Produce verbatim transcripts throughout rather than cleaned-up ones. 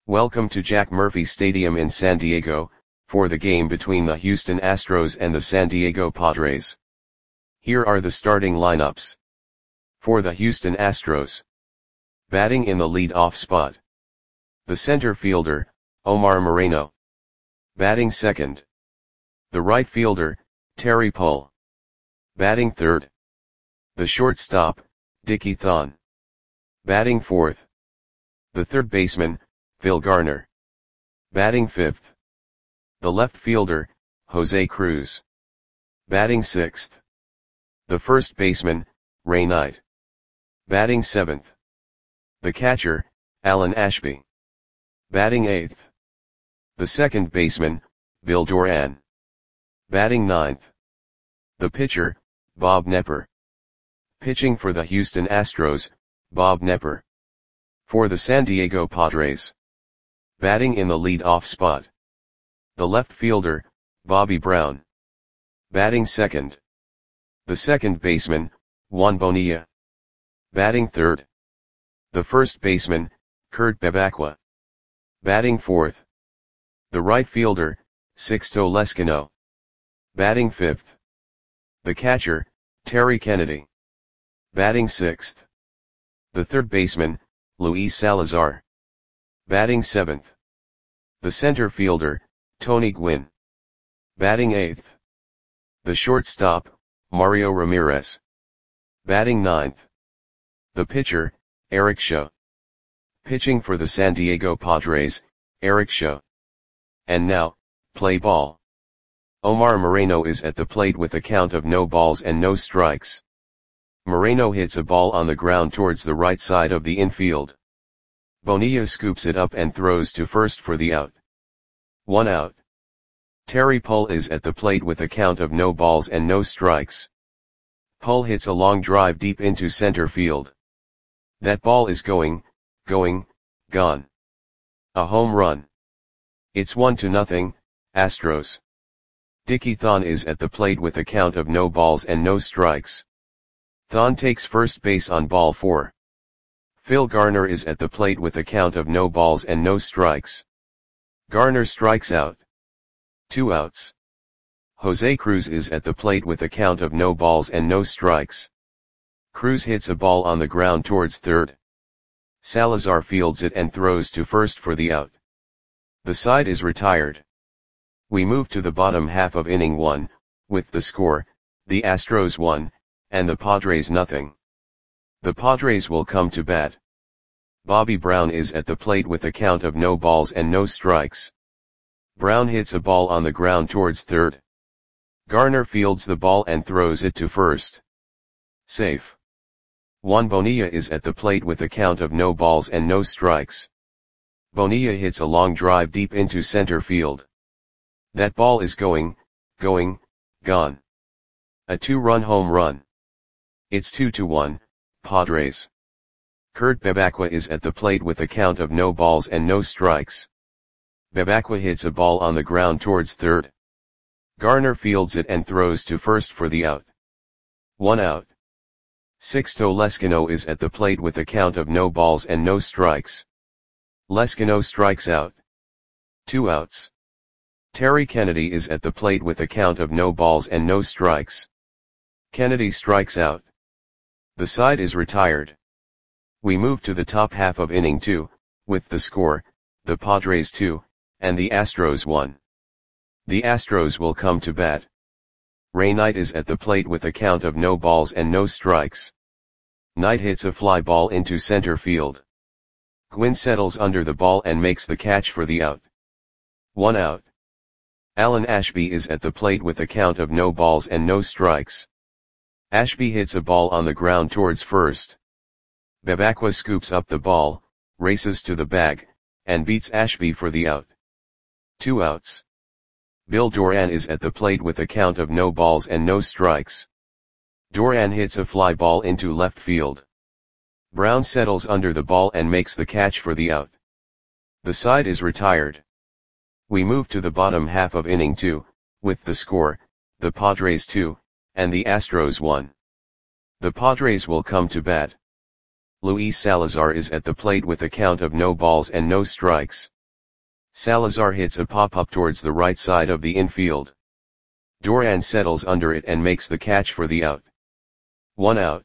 Welcome to Jack Murphy Stadium in San Diego, for the game between the Houston Astros and the San Diego Padres. Here are the starting lineups. For the Houston Astros. Batting in the lead-off spot. The center fielder, Omar Moreno. Batting second. The right fielder, Terry Pull. Batting third. The shortstop, Dickie Thon. Batting fourth. The third baseman, Phil Garner. Batting fifth. The left fielder, Jose Cruz. Batting sixth. The first baseman, Ray Knight. Batting seventh. The catcher, Alan Ashby. Batting eighth. The second baseman, Bill Doran. Batting ninth. The pitcher, Bob Knepper. Pitching for the Houston Astros, Bob Knepper. For the San Diego Padres. Batting in the lead-off spot. The left fielder, Bobby Brown. Batting second. The second baseman, Juan Bonilla. Batting third. The first baseman, Kurt Bevacqua. Batting fourth. The right fielder, Sixto Lezcano. Batting fifth. The catcher, Terry Kennedy. Batting sixth. The third baseman, Luis Salazar. Batting seventh. The center fielder, Tony Gwynn. Batting eighth. The shortstop, Mario Ramirez. Batting ninth. The pitcher, Eric Shaw. Pitching for the San Diego Padres, Eric Shaw. And now, play ball. Omar Moreno is at the plate with a count of no balls and no strikes. Moreno hits a ball on the ground towards the right side of the infield. Bonilla scoops it up and throws to first for the out. One out. Terry Pull is at the plate with a count of no balls and no strikes. Pull hits a long drive deep into center field. That ball is going, going, gone. A home run. It's one to nothing, Astros. Dickie Thon is at the plate with a count of no balls and no strikes. Thon takes first base on ball four. Phil Garner is at the plate with a count of no balls and no strikes. Garner strikes out. Two outs. Jose Cruz is at the plate with a count of no balls and no strikes. Cruz hits a ball on the ground towards third. Salazar fields it and throws to first for the out. The side is retired. We move to the bottom half of inning one, with the score, the Astros one, and the Padres nothing. The Padres will come to bat. Bobby Brown is at the plate with a count of no balls and no strikes. Brown hits a ball on the ground towards third. Garner fields the ball and throws it to first. Safe. Juan Bonilla is at the plate with a count of no balls and no strikes. Bonilla hits a long drive deep into center field. That ball is going, going, gone. A two-run home run. It's two to one, Padres. Kurt Bevacqua is at the plate with a count of no balls and no strikes. Bevacqua hits a ball on the ground towards third. Garner fields it and throws to first for the out. One out. Sixto Lezcano is at the plate with a count of no balls and no strikes. Lezcano strikes out. Two outs. Terry Kennedy is at the plate with a count of no balls and no strikes. Kennedy strikes out. The side is retired. We move to the top half of inning two, with the score, the Padres two, and the Astros one. The Astros will come to bat. Ray Knight is at the plate with a count of no balls and no strikes. Knight hits a fly ball into center field. Gwynn settles under the ball and makes the catch for the out. One out. Alan Ashby is at the plate with a count of no balls and no strikes. Ashby hits a ball on the ground towards first. Bevacqua scoops up the ball, races to the bag, and beats Ashby for the out. Two outs. Bill Doran is at the plate with a count of no balls and no strikes. Doran hits a fly ball into left field. Brown settles under the ball and makes the catch for the out. The side is retired. We move to the bottom half of inning two, with the score, the Padres two, and the Astros one. The Padres will come to bat. Luis Salazar is at the plate with a count of no balls and no strikes. Salazar hits a pop-up towards the right side of the infield. Duran settles under it and makes the catch for the out. One out.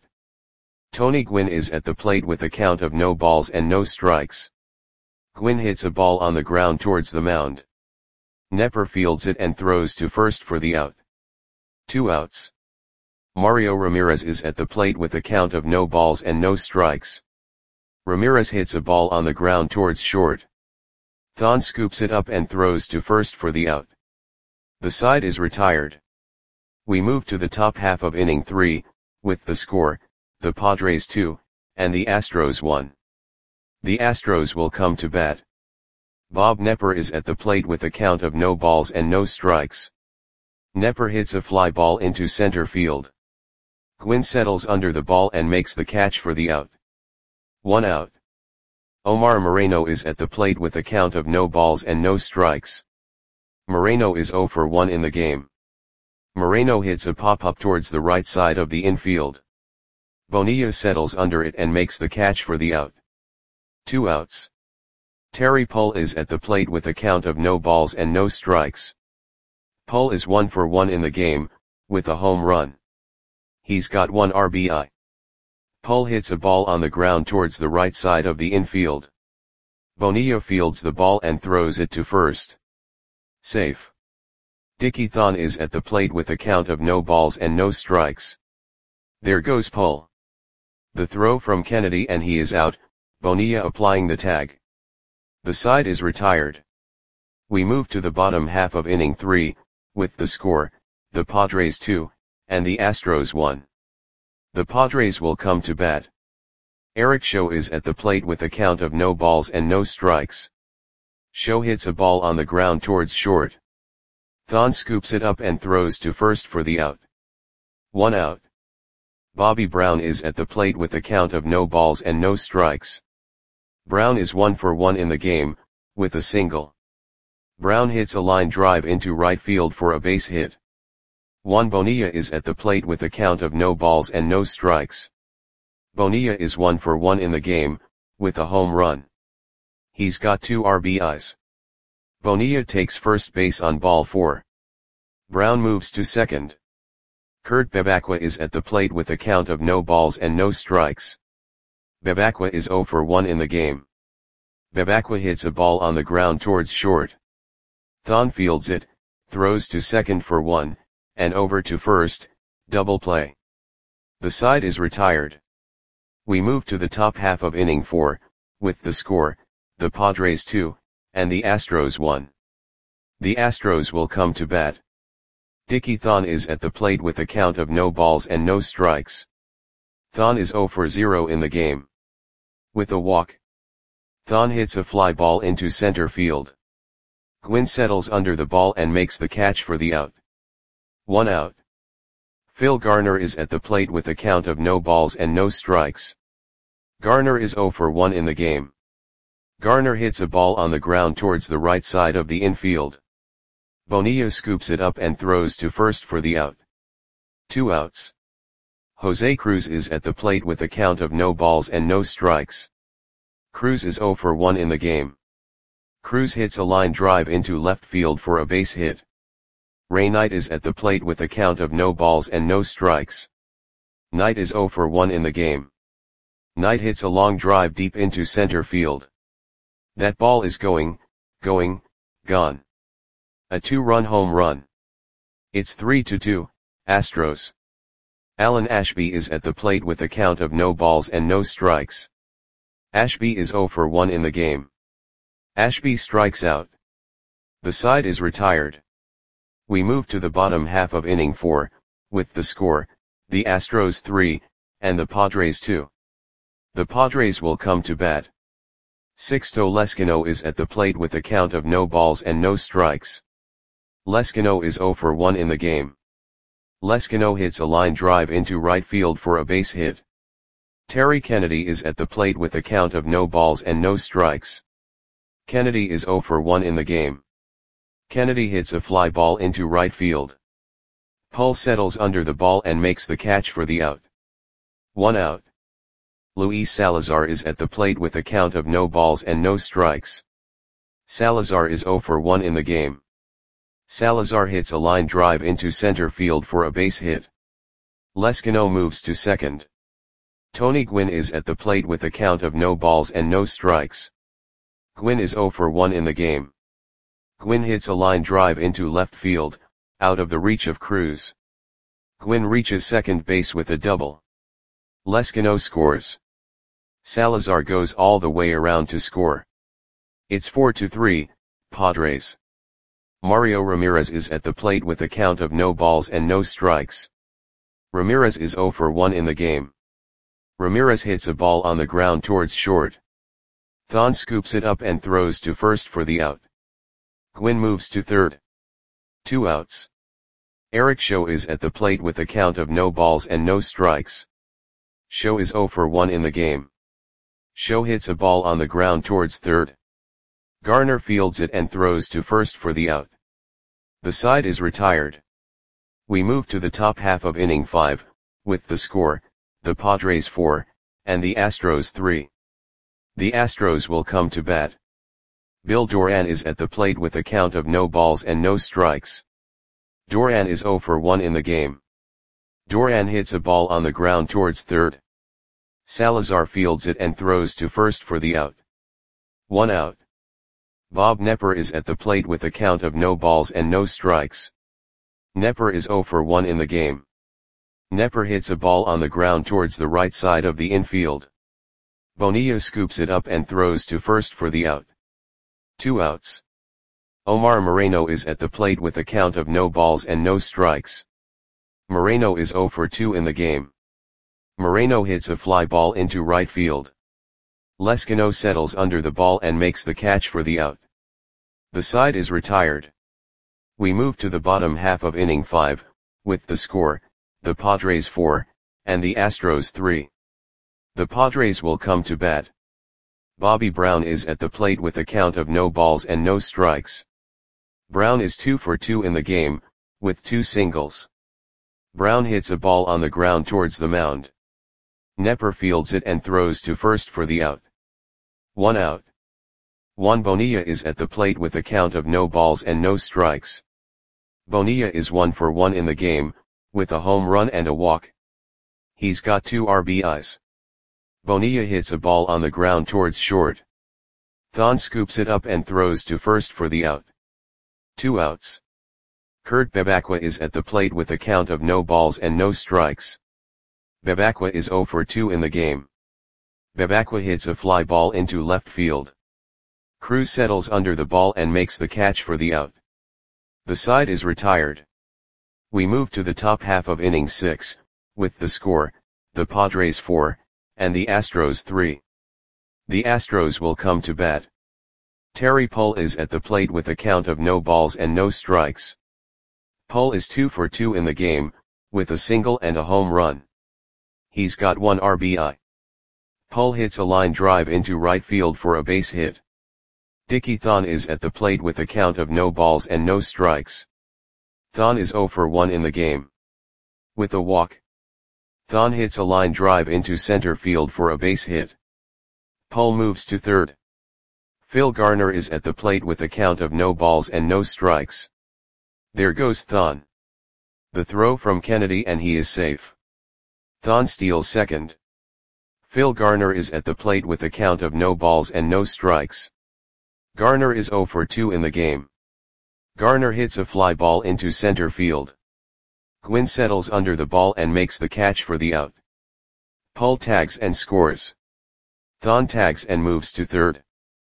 Tony Gwynn is at the plate with a count of no balls and no strikes. Gwynn hits a ball on the ground towards the mound. Nepper fields it and throws to first for the out. Two outs. Mario Ramirez is at the plate with a count of no balls and no strikes. Ramirez hits a ball on the ground towards short. Thon scoops it up and throws to first for the out. The side is retired. We move to the top half of inning three, with the score, the Padres two, and the Astros one. The Astros will come to bat. Bob Nepper is at the plate with a count of no balls and no strikes. Nepper hits a fly ball into center field. Gwynn settles under the ball and makes the catch for the out. One out. Omar Moreno is at the plate with a count of no balls and no strikes. Moreno is zero for one in the game. Moreno hits a pop-up towards the right side of the infield. Bonilla settles under it and makes the catch for the out. Two outs. Terry Pull is at the plate with a count of no balls and no strikes. Pull is one for one in the game, with a home run. He's got one R B I. Pull hits a ball on the ground towards the right side of the infield. Bonilla fields the ball and throws it to first. Safe. Dickie Thon is at the plate with a count of no balls and no strikes. There goes Pull. The throw from Kennedy and he is out, Bonilla applying the tag. The side is retired. We move to the bottom half of inning three, with the score, the Padres two, and the Astros one. The Padres will come to bat. Eric Show is at the plate with a count of no balls and no strikes. Show hits a ball on the ground towards short. Thon scoops it up and throws to first for the out. One out. Bobby Brown is at the plate with a count of no balls and no strikes. Brown is one for one in the game, with a single. Brown hits a line drive into right field for a base hit. Juan Bonilla is at the plate with a count of no balls and no strikes. Bonilla is one for one in the game, with a home run. He's got two R B Is. Bonilla takes first base on ball four. Brown moves to second. Kurt Bebacqua is at the plate with a count of no balls and no strikes. Bebacqua is zero for one in the game. Bebacqua hits a ball on the ground towards short. Thon fields it, throws to second for one, and over to first, double play. The side is retired. We move to the top half of inning four, with the score, the Padres two, and the Astros one. The Astros will come to bat. Dickie Thon is at the plate with a count of no balls and no strikes. Thon is zero for zero in the game. With a walk. Thon hits a fly ball into center field. Gwynn settles under the ball and makes the catch for the out. One out. Phil Garner is at the plate with a count of no balls and no strikes. Garner is zero for one in the game. Garner hits a ball on the ground towards the right side of the infield. Bonilla scoops it up and throws to first for the out. Two outs. Jose Cruz is at the plate with a count of no balls and no strikes. Cruz is zero for one in the game. Cruz hits a line drive into left field for a base hit. Ray Knight is at the plate with a count of no balls and no strikes. Knight is zero for one in the game. Knight hits a long drive deep into center field. That ball is going, going, gone. A two-run home run. It's three to two, Astros. Alan Ashby is at the plate with a count of no balls and no strikes. Ashby is zero for one in the game. Ashby strikes out. The side is retired. We move to the bottom half of inning four, with the score, the Astros three, and the Padres two. The Padres will come to bat. Sixto Lezcano is at the plate with a count of no balls and no strikes. Lezcano is zero for one in the game. Lezcano hits a line drive into right field for a base hit. Terry Kennedy is at the plate with a count of no balls and no strikes. Kennedy is zero for one in the game. Kennedy hits a fly ball into right field. Pull settles under the ball and makes the catch for the out. One out. Luis Salazar is at the plate with a count of no balls and no strikes. Salazar is zero for one in the game. Salazar hits a line drive into center field for a base hit. Lescano moves to second. Tony Gwynn is at the plate with a count of no balls and no strikes. Gwynn is zero for one in the game. Gwynn hits a line drive into left field, out of the reach of Cruz. Gwynn reaches second base with a double. Lescano scores. Salazar goes all the way around to score. It's four to three, Padres. Mario Ramirez is at the plate with a count of no balls and no strikes. Ramirez is zero for one in the game. Ramirez hits a ball on the ground towards short. Thon scoops it up and throws to first for the out. Gwynn moves to third. Two outs. Eric Show is at the plate with a count of no balls and no strikes. Show is zero for one in the game. Show hits a ball on the ground towards third. Garner fields it and throws to first for the out. The side is retired. We move to the top half of inning five, with the score, the Padres four, and the Astros three. The Astros will come to bat. Bill Doran is at the plate with a count of no balls and no strikes. Doran is zero for one in the game. Doran hits a ball on the ground towards third. Salazar fields it and throws to first for the out. One out. Bob Knepper is at the plate with a count of no balls and no strikes. Knepper is zero for one in the game. Knepper hits a ball on the ground towards the right side of the infield. Bonilla scoops it up and throws to first for the out. Two outs. Omar Moreno is at the plate with a count of no balls and no strikes. Moreno is zero for two in the game. Moreno hits a fly ball into right field. Lescano settles under the ball and makes the catch for the out. The side is retired. We move to the bottom half of inning five, with the score, the Padres four, and the Astros three. The Padres will come to bat. Bobby Brown is at the plate with a count of no balls and no strikes. Brown is two for two in the game, with two singles. Brown hits a ball on the ground towards the mound. Knepper fields it and throws to first for the out. One out. Juan Bonilla is at the plate with a count of no balls and no strikes. Bonilla is one for one in the game, with a home run and a walk. He's got two R B Is. Bonilla hits a ball on the ground towards short. Thon scoops it up and throws to first for the out. Two outs. Kurt Bebacqua is at the plate with a count of no balls and no strikes. Bebacqua is zero for two in the game. Bebacqua hits a fly ball into left field. Cruz settles under the ball and makes the catch for the out. The side is retired. We move to the top half of inning six, with the score, the Padres four, and the Astros three. The Astros will come to bat. Terry Pull is at the plate with a count of no balls and no strikes. Pull is two for two in the game, with a single and a home run. He's got one R B I. Pull hits a line drive into right field for a base hit. Dickie Thon is at the plate with a count of no balls and no strikes. Thon is zero for one in the game. With a walk. Thon hits a line drive into center field for a base hit. Pull moves to third. Phil Garner is at the plate with a count of no balls and no strikes. There goes Thon. The throw from Kennedy and he is safe. Thon steals second. Phil Garner is at the plate with a count of no balls and no strikes. Garner is zero for two in the game. Garner hits a fly ball into center field. Gwynn settles under the ball and makes the catch for the out. Pull tags and scores. Thon tags and moves to third.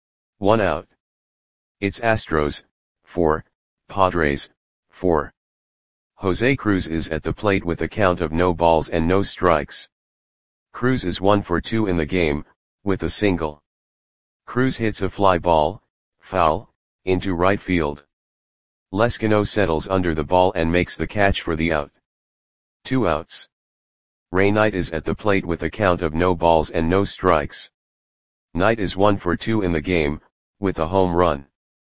One out. It's Astros, four, Padres, four. Jose Cruz is at the plate with a count of no balls and no strikes. Cruz is one for two in the game, with a single. Cruz hits a fly ball, foul, into right field. Lescano settles under the ball and makes the catch for the out. Two outs. Ray Knight is at the plate with a count of no balls and no strikes. Knight is one for two in the game, with a home run.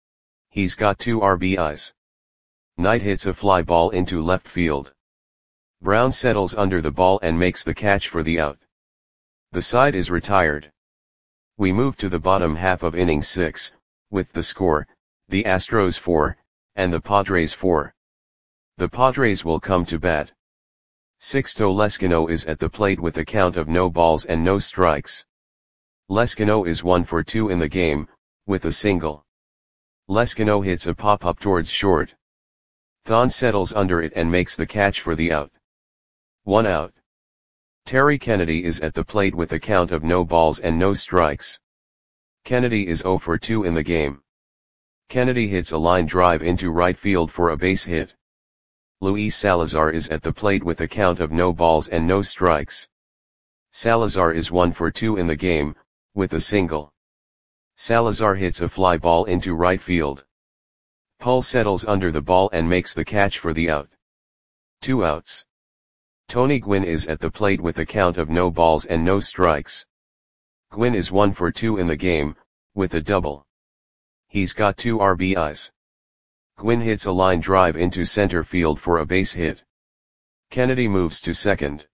He's got two R B Is. Knight hits a fly ball into left field. Brown settles under the ball and makes the catch for the out. The side is retired. We move to the bottom half of inning six, with the score, the Astros four, and the Padres four. The Padres will come to bat. Sixto Lezcano is at the plate with a count of no balls and no strikes. Lezcano is one for two in the game, with a single. Lezcano hits a pop-up towards short. Thon settles under it and makes the catch for the out. One out. Terry Kennedy is at the plate with a count of no balls and no strikes. Kennedy is zero for two in the game. Kennedy hits a line drive into right field for a base hit. Luis Salazar is at the plate with a count of no balls and no strikes. Salazar is one for two in the game, with a single. Salazar hits a fly ball into right field. Pull settles under the ball and makes the catch for the out. Two outs. Tony Gwynn is at the plate with a count of no balls and no strikes. Gwynn is one for two in the game, with a double. He's got two R B Is. Gwynn hits a line drive into center field for a base hit. Kennedy moves to second.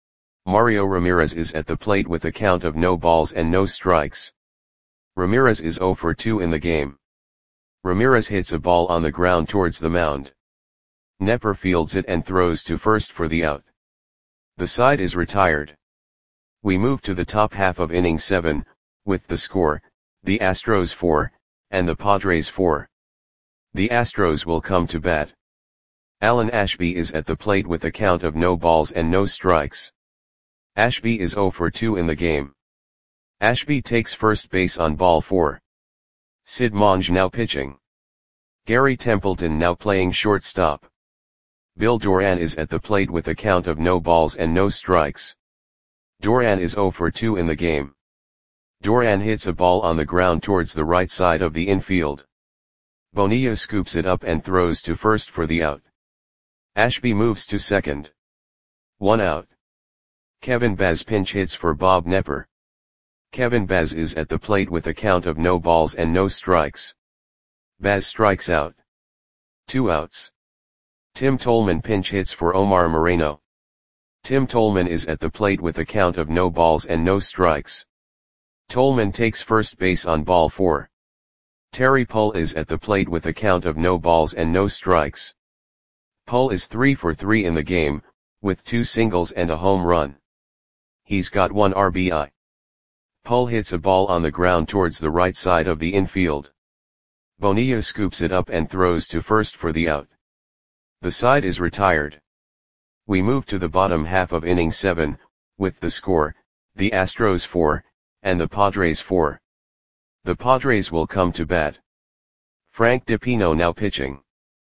Mario Ramirez is at the plate with a count of no balls and no strikes. Ramirez is zero for two in the game. Ramirez hits a ball on the ground towards the mound. Nepper fields it and throws to first for the out. The side is retired. We move to the top half of inning seven, with the score, the Astros four, and the Padres four. The Astros will come to bat. Alan Ashby is at the plate with a count of no balls and no strikes. Ashby is zero for two in the game. Ashby takes first base on ball four. Sid Monge now pitching. Gary Templeton now playing shortstop. Bill Doran is at the plate with a count of no balls and no strikes. Doran is zero for two in the game. Doran hits a ball on the ground towards the right side of the infield. Bonilla scoops it up and throws to first for the out. Ashby moves to second. One out. Kevin Baz pinch hits for Bob Nepper. Kevin Baz is at the plate with a count of no balls and no strikes. Baz strikes out. Two outs. Tim Tolman pinch hits for Omar Moreno. Tim Tolman is at the plate with a count of no balls and no strikes. Tolman takes first base on ball four. Terry Pull is at the plate with a count of no balls and no strikes. Pull is three for three in the game, with two singles and a home run. He's got one R B I. Pull hits a ball on the ground towards the right side of the infield. Bonilla scoops it up and throws to first for the out. The side is retired. We move to the bottom half of inning seven, with the score, the Astros four, and the Padres four. The Padres will come to bat. Frank DiPino now pitching.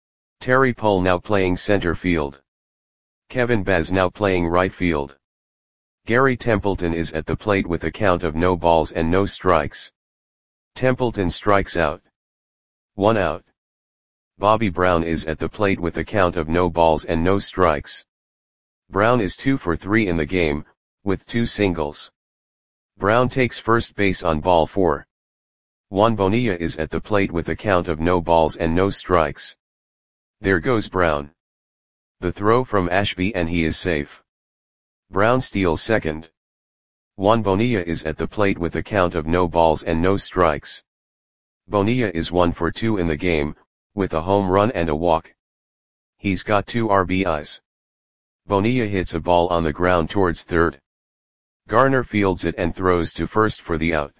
Terry Pull now playing center field. Kevin Baz now playing right field. Gary Templeton is at the plate with a count of no balls and no strikes. Templeton strikes out. One out. Bobby Brown is at the plate with a count of no balls and no strikes. Brown is two for three in the game, with two singles. Brown takes first base on ball four. Juan Bonilla is at the plate with a count of no balls and no strikes. There goes Brown. The throw from Ashby and he is safe. Brown steals second. Juan Bonilla is at the plate with a count of no balls and no strikes. Bonilla is one for two in the game, with a home run and a walk. He's got two R B Is. Bonilla hits a ball on the ground towards third. Garner fields it and throws to first for the out.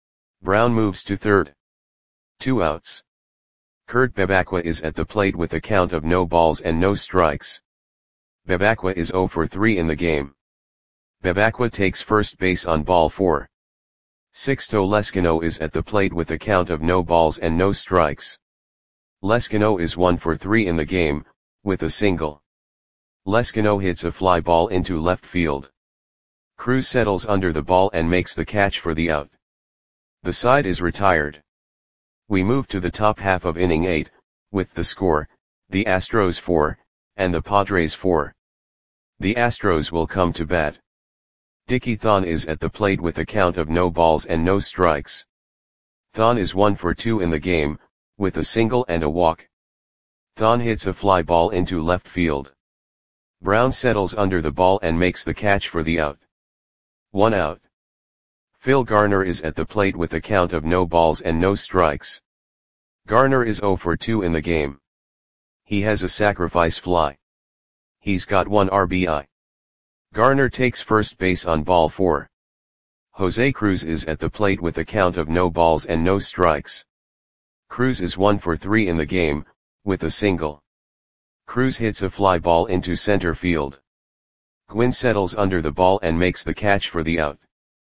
Brown moves to third. Two outs. Kurt Bebacqua is at the plate with a count of no balls and no strikes. Bebacqua is zero for three in the game. Bebacqua takes first base on ball four. Sixto Lezcano is at the plate with a count of no balls and no strikes. Lezcano is one for three in the game, with a single. Lezcano hits a fly ball into left field. Cruz settles under the ball and makes the catch for the out. The side is retired. We move to the top half of inning eight, with the score, the Astros four, and the Padres four. The Astros will come to bat. Dickie Thon is at the plate with a count of no balls and no strikes. Thon is one for two in the game, with a single and a walk. Thon hits a fly ball into left field. Brown settles under the ball and makes the catch for the out. One out. Phil Garner is at the plate with a count of no balls and no strikes. Garner is zero for two in the game. He has a sacrifice fly. He's got one R B I. Garner takes first base on ball four. Jose Cruz is at the plate with a count of no balls and no strikes. Cruz is one for three in the game, with a single. Cruz hits a fly ball into center field. Gwynn settles under the ball and makes the catch for the out.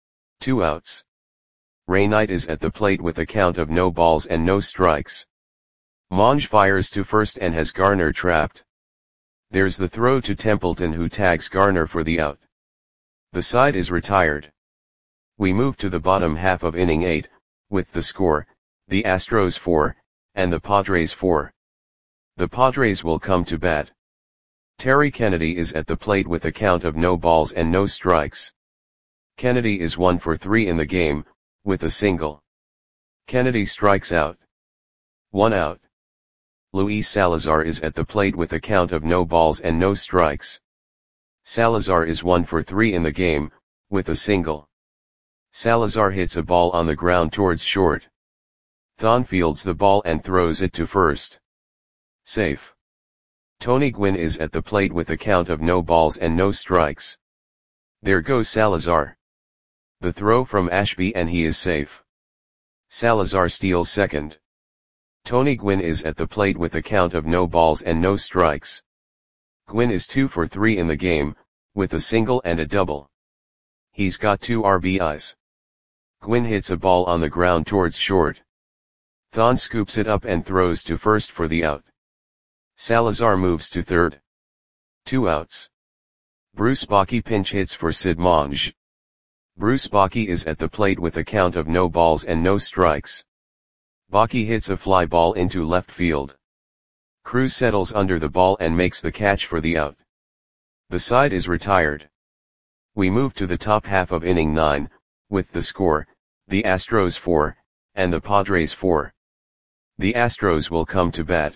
Two outs. Ray Knight is at the plate with a count of no balls and no strikes. Monge fires to first and has Garner trapped. There's the throw to Templeton, who tags Garner for the out. The side is retired. We move to the bottom half of inning eight, with the score, the Astros four, and the Padres four. The Padres will come to bat. Terry Kennedy is at the plate with a count of no balls and no strikes. Kennedy is one for three in the game, with a single. Kennedy strikes out. One out. Luis Salazar is at the plate with a count of no balls and no strikes. Salazar is one for three in the game, with a single. Salazar hits a ball on the ground towards short. Thon fields the ball and throws it to first. Safe. Tony Gwynn is at the plate with a count of no balls and no strikes. There goes Salazar. The throw from Ashby and he is safe. Salazar steals second. Tony Gwynn is at the plate with a count of no balls and no strikes. Gwynn is two for three in the game, with a single and a double. He's got two R B Is. Gwynn hits a ball on the ground towards short. Thon scoops it up and throws to first for the out. Salazar moves to third. Two outs. Bruce Bochy pinch hits for Sid Monge. Bruce Bochy is at the plate with a count of no balls and no strikes. Bochy hits a fly ball into left field. Cruz settles under the ball and makes the catch for the out. The side is retired. We move to the top half of inning nine, with the score, the Astros four, and the Padres four. The Astros will come to bat.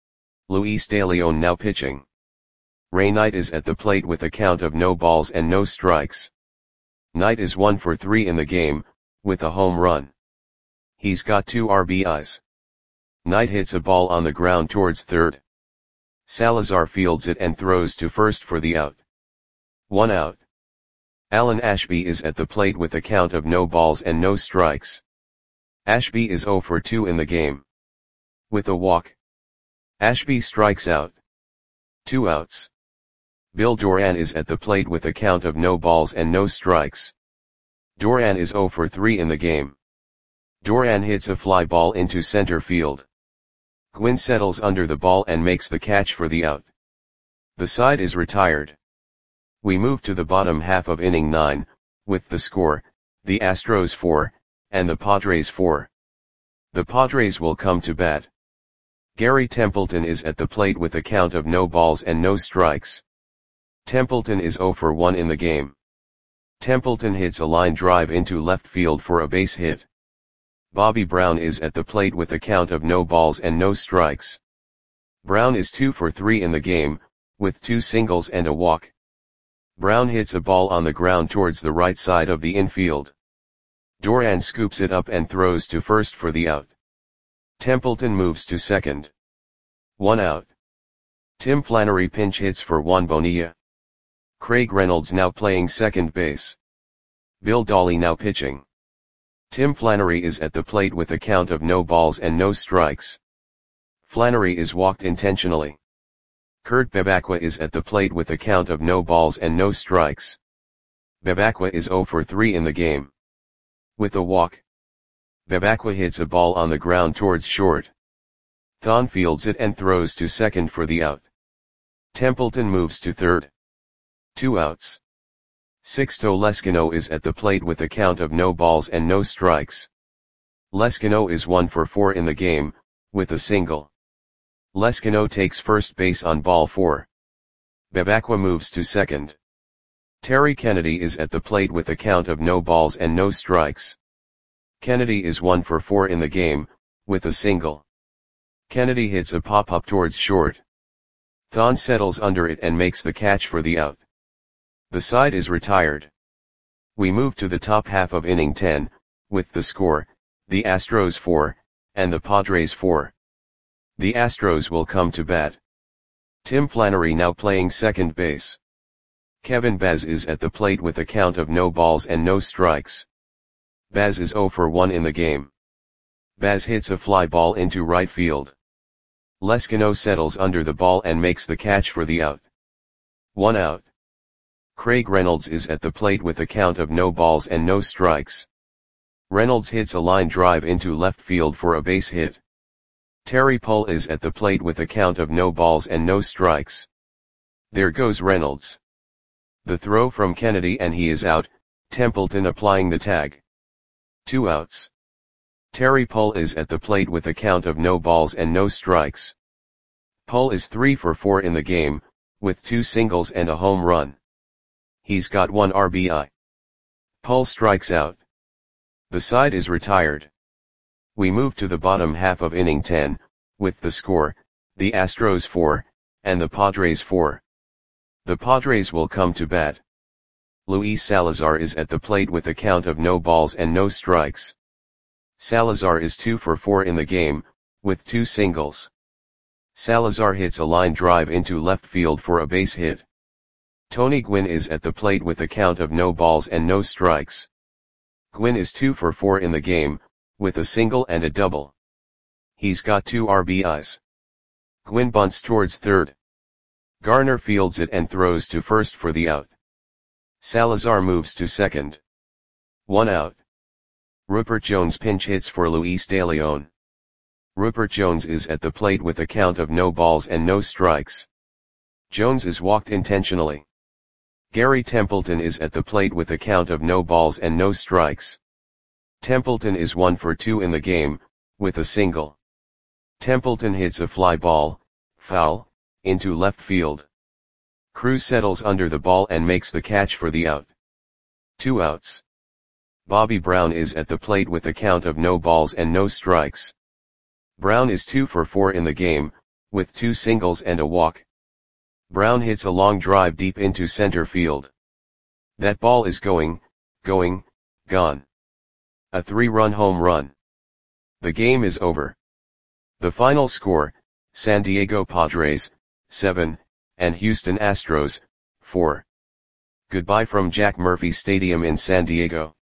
Luis De Leon now pitching. Ray Knight is at the plate with a count of no balls and no strikes. Knight is one for three in the game, with a home run. He's got two R B Is. Knight hits a ball on the ground towards third. Salazar fields it and throws to first for the out. One out. Alan Ashby is at the plate with a count of no balls and no strikes. Ashby is zero for two in the game. With a walk. Ashby strikes out. Two outs. Bill Doran is at the plate with a count of no balls and no strikes. Doran is zero for three in the game. Doran hits a fly ball into center field. Gwynn settles under the ball and makes the catch for the out. The side is retired. We move to the bottom half of inning nine, with the score, the Astros four, and the Padres four. The Padres will come to bat. Gary Templeton is at the plate with a count of no balls and no strikes. Templeton is zero for one in the game. Templeton hits a line drive into left field for a base hit. Bobby Brown is at the plate with a count of no balls and no strikes. Brown is two for three in the game, with two singles and a walk. Brown hits a ball on the ground towards the right side of the infield. Doran scoops it up and throws to first for the out. Templeton moves to second. One out. Tim Flannery pinch hits for Juan Bonilla. Craig Reynolds now playing second base. Bill Dolly now pitching. Tim Flannery is at the plate with a count of no balls and no strikes. Flannery is walked intentionally. Kurt Bevacqua is at the plate with a count of no balls and no strikes. Bevacqua is zero for three in the game. With a walk. Bevacqua hits a ball on the ground towards short. Thon fields it and throws to second for the out. Templeton moves to third. Two outs. Sixto Lescano is at the plate with a count of no balls and no strikes. Lescano is one for four in the game, with a single. Lescano takes first base on ball four. Bevacqua moves to second. Terry Kennedy is at the plate with a count of no balls and no strikes. Kennedy is one for four in the game, with a single. Kennedy hits a pop-up towards short. Thon settles under it and makes the catch for the out. The side is retired. We move to the top half of inning ten, with the score, the Astros four, and the Padres four. The Astros will come to bat. Tim Flannery now playing second base. Kevin Baz is at the plate with a count of no balls and no strikes. Baz is zero for one in the game. Baz hits a fly ball into right field. Leskino settles under the ball and makes the catch for the out. One out. Craig Reynolds is at the plate with a count of no balls and no strikes. Reynolds hits a line drive into left field for a base hit. Terry Pull is at the plate with a count of no balls and no strikes. There goes Reynolds. The throw from Kennedy and he is out, Templeton applying the tag. Two outs. Terry Pull is at the plate with a count of no balls and no strikes. Pull is three for four in the game, with two singles and a home run. He's got one R B I. Pull strikes out. The side is retired. We move to the bottom half of inning ten, with the score, the Astros four, and the Padres four. The Padres will come to bat. Luis Salazar is at the plate with a count of no balls and no strikes. Salazar is two for four in the game, with two singles. Salazar hits a line drive into left field for a base hit. Tony Gwynn is at the plate with a count of no balls and no strikes. Gwynn is two for four in the game, with a single and a double. He's got two R B Is. Gwynn bunts towards third. Garner fields it and throws to first for the out. Salazar moves to second. One out. Rupert Jones pinch hits for Luis De Leon. Rupert Jones is at the plate with a count of no balls and no strikes. Jones is walked intentionally. Gary Templeton is at the plate with a count of no balls and no strikes. Templeton is one for two in the game, with a single. Templeton hits a fly ball, foul, into left field. Cruz settles under the ball and makes the catch for the out. Two outs. Bobby Brown is at the plate with a count of no balls and no strikes. Brown is two for four in the game, with two singles and a walk. Brown hits a long drive deep into center field. That ball is going, going, gone. A three-run home run. The game is over. The final score, San Diego Padres, seven, and Houston Astros, four. Goodbye from Jack Murphy Stadium in San Diego.